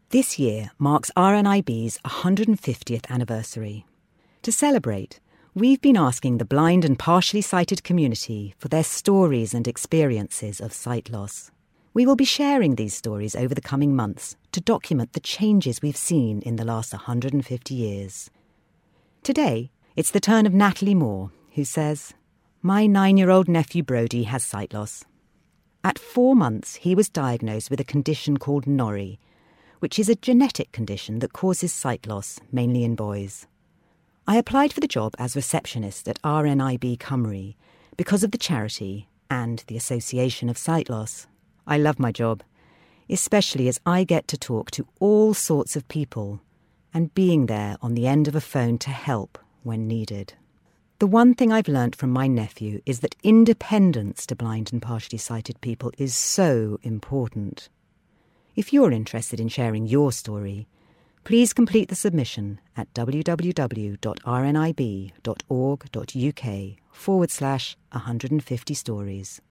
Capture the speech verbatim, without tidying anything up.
This year marks R N I B's one hundred fiftieth anniversary. To celebrate, we've been asking the blind and partially sighted community for their stories and experiences of sight loss. We will be sharing these stories over the coming months to document the changes we've seen in the last one hundred fifty years. Today, it's the turn of Natalie Moore, who says, "My nine-year-old nephew Brodie has sight loss. At four months, he was diagnosed with a condition called N O R I, which is a genetic condition that causes sight loss, mainly in boys. I applied for the job as receptionist at R N I B Cymru because of the charity and the Association of Sight Loss. I love my job, especially as I get to talk to all sorts of people and being there on the end of a phone to help when needed. The one thing I've learnt from my nephew is that independence to blind and partially sighted people is so important. If you're interested in sharing your story, please complete the submission at www.rnib.org.uk forward slash 150 stories.